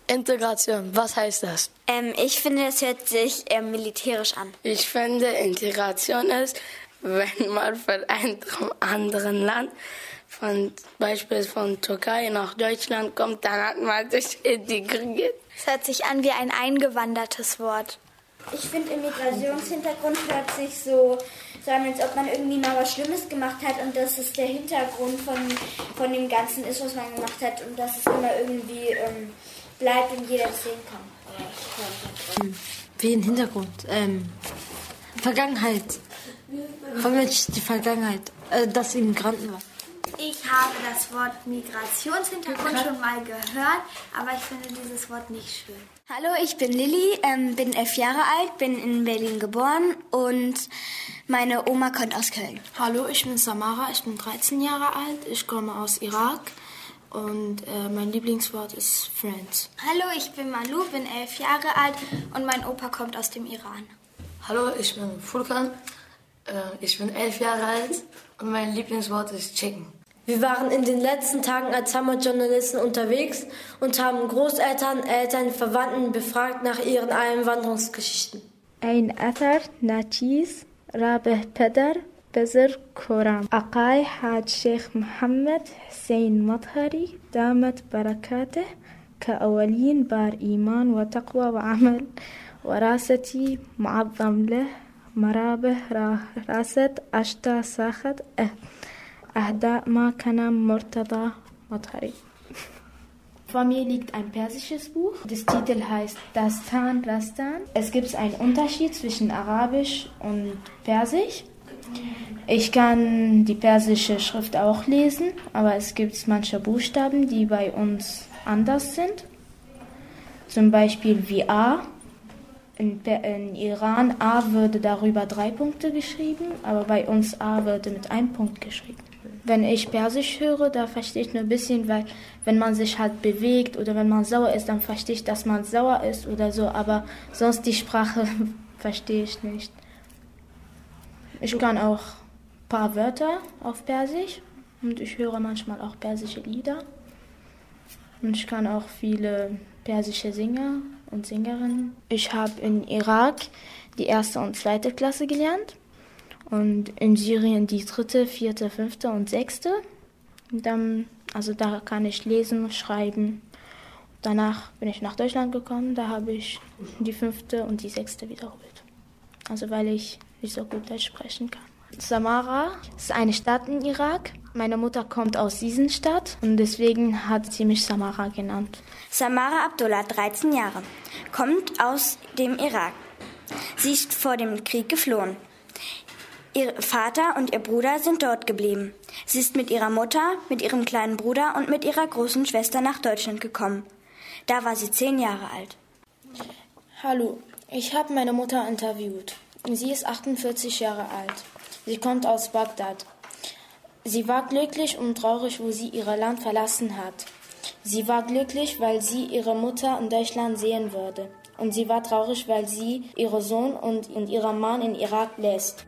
Integration, was heißt das? Ich finde, das hört sich militärisch an. Ich finde, Integration ist, wenn man von einem anderen Land, beispielsweise von Türkei nach Deutschland kommt, dann hat man sich integriert. Es hört sich an wie ein eingewandertes Wort. Ich finde, Immigrationshintergrund hört sich so an, als ob man irgendwie mal was Schlimmes gemacht hat und dass es der Hintergrund von dem Ganzen ist, was man gemacht hat und dass es immer irgendwie bleibt und jeder das sehen kann. Wie ein Hintergrund. Vergangenheit. Die Vergangenheit. Das Immigranten war. Ich habe das Wort Migrationshintergrund schon mal gehört, aber ich finde dieses Wort nicht schön. Hallo, ich bin Lilly, bin 11 Jahre alt, bin in Berlin geboren und meine Oma kommt aus Köln. Hallo, ich bin Samara, ich bin 13 Jahre alt, ich komme aus Irak und mein Lieblingswort ist Friends. Hallo, ich bin Malu, bin 11 Jahre alt und mein Opa kommt aus dem Iran. Hallo, ich bin Furkan, ich bin 11 Jahre alt und mein Lieblingswort ist Chicken. Wir waren in den letzten Tagen als Heimatjournalisten unterwegs und haben Großeltern, Eltern, Verwandten befragt nach ihren Einwanderungsgeschichten. Ein Athar Nachis Rabeh Peder Bezer Koram Aqai Haj Sheikh Mohammed Hussein Madhari Damat Barakateh كأولين بار إيمان وتقوى وعمل وراستي معظم له مرابه راست أشتا ساخت أهداء ما كان مرتضى مطهري. Vor mir liegt ein persisches Buch. Das Titel heißt Dastan Rastan. Es gibt einen Unterschied zwischen Arabisch und Persisch. Ich kann die persische Schrift auch lesen, aber es gibt manche Buchstaben, die bei uns anders sind. Zum Beispiel wie A. In Iran A würde darüber 3 Punkte geschrieben, aber bei uns A würde mit 1 Punkt geschrieben. Wenn ich Persisch höre, da verstehe ich nur ein bisschen, weil wenn man sich halt bewegt oder wenn man sauer ist, dann verstehe ich, dass man sauer ist oder so, aber sonst die Sprache verstehe ich nicht. Ich kann auch ein paar Wörter auf Persisch und ich höre manchmal auch persische Lieder. Und ich kann auch viele persische Sänger und Sängerinnen. Ich habe in Irak die 1. und 2. Klasse gelernt. Und in Syrien die 3., 4., 5. und 6. Und dann, also da kann ich lesen, schreiben. Danach bin ich nach Deutschland gekommen, da habe ich die 5. und die 6. wiederholt. Also weil ich nicht so gut Deutsch sprechen kann. Samara ist eine Stadt in Irak. Meine Mutter kommt aus dieser Stadt und deswegen hat sie mich Samara genannt. Samara Abdullah, 13 Jahre, kommt aus dem Irak. Sie ist vor dem Krieg geflohen. Ihr Vater und ihr Bruder sind dort geblieben. Sie ist mit ihrer Mutter, mit ihrem kleinen Bruder und mit ihrer großen Schwester nach Deutschland gekommen. Da war sie 10 Jahre alt. Hallo, ich habe meine Mutter interviewt. Sie ist 48 Jahre alt. Sie kommt aus Bagdad. Sie war glücklich und traurig, wo sie ihr Land verlassen hat. Sie war glücklich, weil sie ihre Mutter in Deutschland sehen würde. Und sie war traurig, weil sie ihren Sohn und ihren Mann in Irak lässt.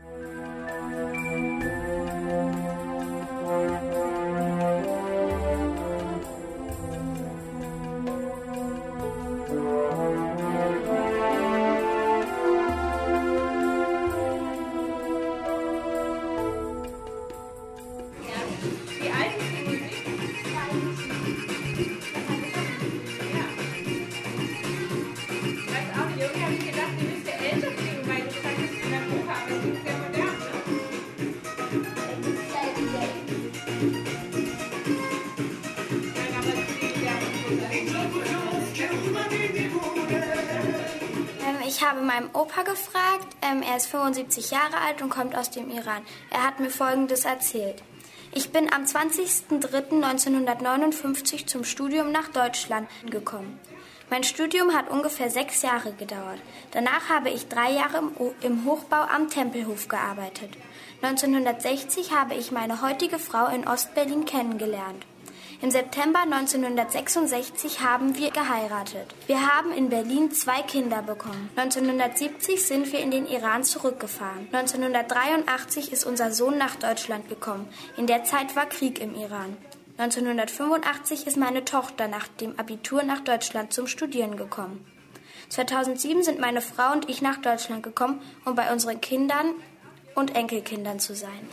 Ich habe meinen Opa gefragt, er ist 75 Jahre alt und kommt aus dem Iran. Er hat mir Folgendes erzählt. Ich bin am 20.03.1959 zum Studium nach Deutschland gekommen. Mein Studium hat ungefähr 6 Jahre gedauert. Danach habe ich 3 Jahre im Hochbau am Tempelhof gearbeitet. 1960 habe ich meine heutige Frau in Ostberlin kennengelernt. Im September 1966 haben wir geheiratet. Wir haben in Berlin 2 Kinder bekommen. 1970 sind wir in den Iran zurückgefahren. 1983 ist unser Sohn nach Deutschland gekommen. In der Zeit war Krieg im Iran. 1985 ist meine Tochter nach dem Abitur nach Deutschland zum Studieren gekommen. 2007 sind meine Frau und ich nach Deutschland gekommen, um bei unseren Kindern und Enkelkindern zu sein.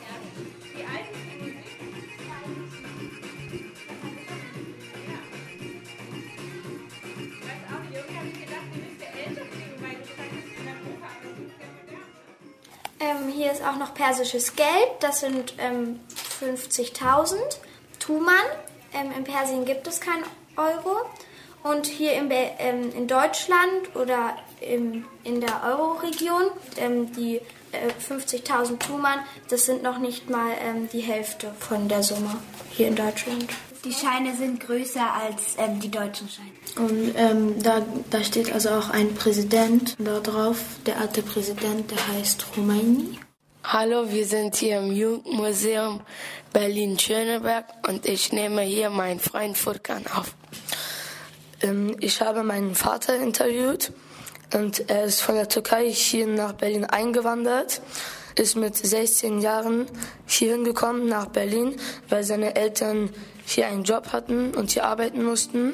Hier ist auch noch persisches Geld, das sind 50.000 Tuman. In Persien gibt es kein Euro. Und hier in Deutschland oder in der Euro-Region, die 50.000 Tuman, das sind noch nicht mal die Hälfte von der Summe hier in Deutschland. Die Scheine sind größer als die deutschen Scheine. Und da steht also auch ein Präsident da drauf, der alte Präsident, der heißt Khomeini. Hallo, wir sind hier im Jugendmuseum Berlin-Schöneberg und ich nehme hier meinen Freund Furkan auf. Ich habe meinen Vater interviewt und er ist von der Türkei hier nach Berlin eingewandert, ist mit 16 Jahren hier hingekommen nach Berlin, weil seine Eltern hier einen Job hatten und hier arbeiten mussten.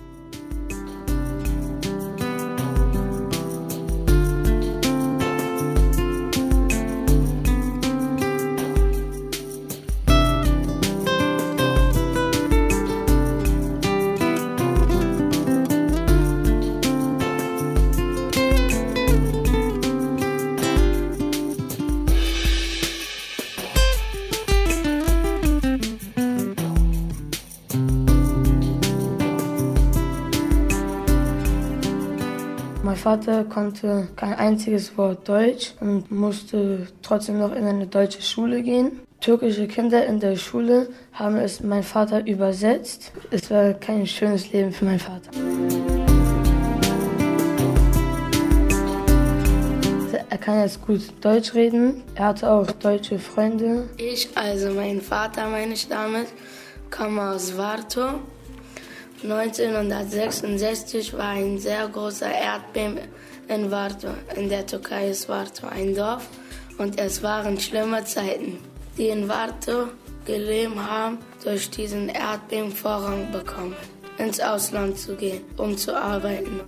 Mein Vater konnte kein einziges Wort Deutsch und musste trotzdem noch in eine deutsche Schule gehen. Türkische Kinder in der Schule haben es mein Vater übersetzt. Es war kein schönes Leben für meinen Vater. Er kann jetzt gut Deutsch reden. Er hatte auch deutsche Freunde. Mein Vater, meine ich damit, kam aus Varto. 1966 war ein sehr großer Erdbeben in Varto. In der Türkei ist Varto ein Dorf und es waren schlimme Zeiten. Die in Varto gelebt haben, durch diesen Erdbeben Vorrang bekommen, ins Ausland zu gehen, um zu arbeiten.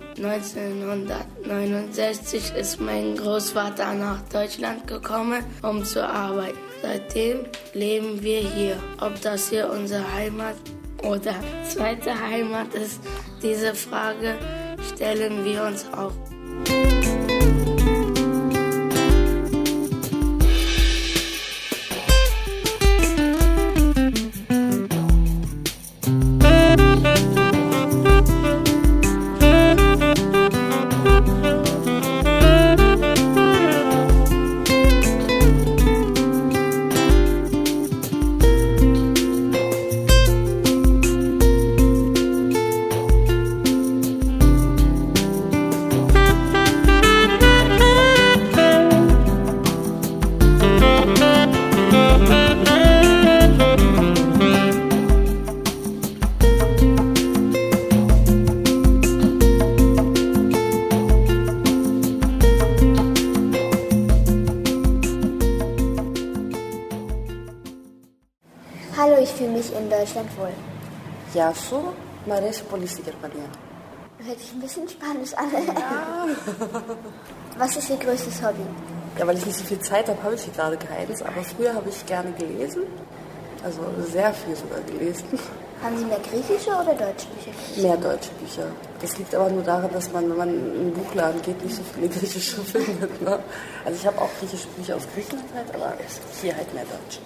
1969 ist mein Großvater nach Deutschland gekommen, um zu arbeiten. Seitdem leben wir hier. Ob das hier unsere Heimat oder zweite Heimat ist, diese Frage stellen wir uns auch. Hallo, ich fühle mich in Deutschland wohl. Γεια σου, μ' αρέσει πολύ στη Γερμανία. Hört sich ein bisschen Spanisch an. Ja. Was ist Ihr größtes Hobby? Ja, weil ich nicht so viel Zeit habe, habe ich hier gerade keins. Aber früher habe ich gerne gelesen. Also sehr viel sogar gelesen. Haben Sie mehr griechische oder deutsche Bücher gelesen? Mehr deutsche Bücher. Das liegt aber nur daran, dass man, wenn man in einen Buchladen geht, nicht so viele griechische findet. Ne? Also ich habe auch griechische Bücher aus Griechenland halt, aber hier halt mehr Deutsch.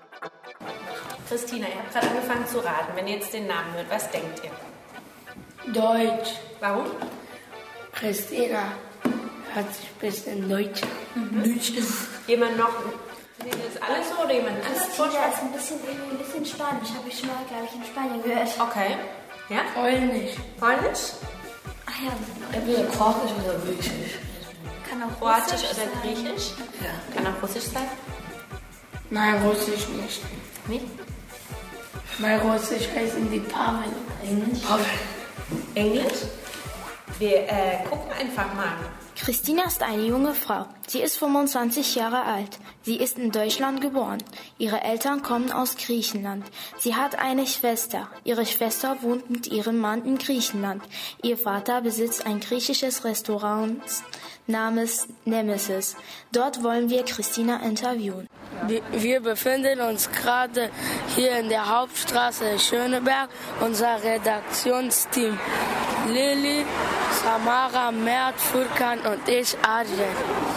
Christina, ihr habt gerade angefangen zu raten. Wenn ihr jetzt den Namen hört, was denkt ihr? Deutsch. Warum? Christina hört sich ein bisschen Deutsch. Jemand noch? Ist das alles so oder jemand anders? Christina ist ein bisschen Spanisch. Habe ich schon mal, glaube ich, in Spanien gehört. Okay. Ja? Polnisch. Polnisch? Ach ja. Entweder Kroatisch oder Griechisch. Kann auch Kroatisch Russisch oder sein. Griechisch? Ja. Kann auch Russisch sein? Nein, Russisch nicht. Nicht? Mein Russisch heißt in die Pavel. Englisch? Wir gucken einfach mal. Christina ist eine junge Frau. Sie ist 25 Jahre alt. Sie ist in Deutschland geboren. Ihre Eltern kommen aus Griechenland. Sie hat eine Schwester. Ihre Schwester wohnt mit ihrem Mann in Griechenland. Ihr Vater besitzt ein griechisches Restaurant namens Nemesis. Dort wollen wir Christina interviewen. Wir befinden uns gerade hier in der Hauptstraße Schöneberg. Unser Redaktionsteam Lili, Samara, Mert, Furkan und ich, Arjen.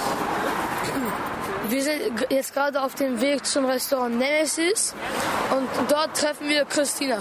Wir sind jetzt gerade auf dem Weg zum Restaurant Nemesis und dort treffen wir Christina.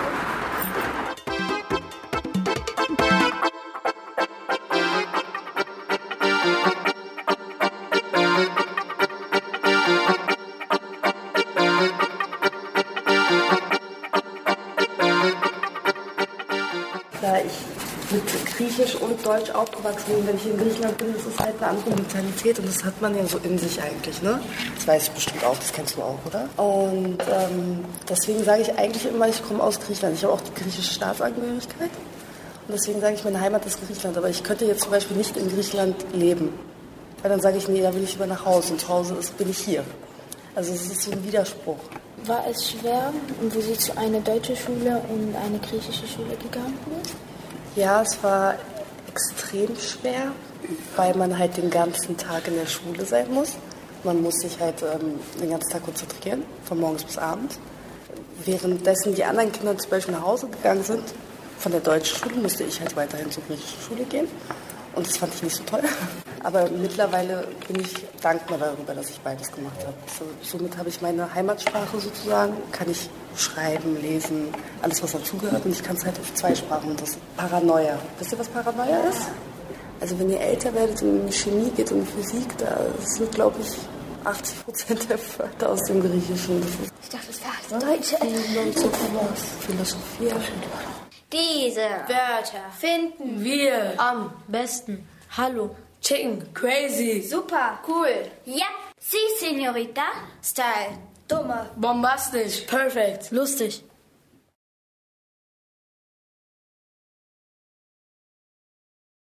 Da ich mit Griechisch und Deutsch aufgewachsen bin, wenn ich in Griechenland bin, das ist halt eine andere Mentalität und das hat man ja so in sich eigentlich, ne? Das weiß ich bestimmt auch, das kennst du auch, oder? Und deswegen sage ich eigentlich immer, ich komme aus Griechenland. Ich habe auch die griechische Staatsangehörigkeit und deswegen sage ich, meine Heimat ist Griechenland. Aber ich könnte jetzt zum Beispiel nicht in Griechenland leben, weil dann sage ich, nee, da will ich lieber nach Hause und zu Hause bin ich hier. Also es ist so ein Widerspruch. War es schwer, wo Sie zu einer deutschen Schule und eine griechische Schule gegangen sind? Ja, es war extrem schwer, weil man halt den ganzen Tag in der Schule sein muss. Man muss sich halt den ganzen Tag konzentrieren, von morgens bis abends. Währenddessen die anderen Kinder zum Beispiel nach Hause gegangen sind, von der deutschen Schule, musste ich halt weiterhin zur griechischen Schule gehen. Und das fand ich nicht so toll. Aber mittlerweile bin ich dankbar darüber, dass ich beides gemacht habe. Somit habe ich meine Heimatsprache sozusagen, kann ich schreiben, lesen, alles was dazugehört. Und ich kann es halt auf 2 Sprachen. Und das ist Paranoia. Wisst ihr, was Paranoia ist? Also wenn ihr älter werdet und in die Chemie geht und Physik, da sind, glaube ich, 80% der Wörter aus dem Griechischen. Ich dachte, das war alles Deutsche. Philosophie. Diese Wörter finden Wir, Am besten. Hallo. Chicken, crazy, super cool. Ja, sí, señorita. Style. Dumme. bombastisch, perfect, Lustig.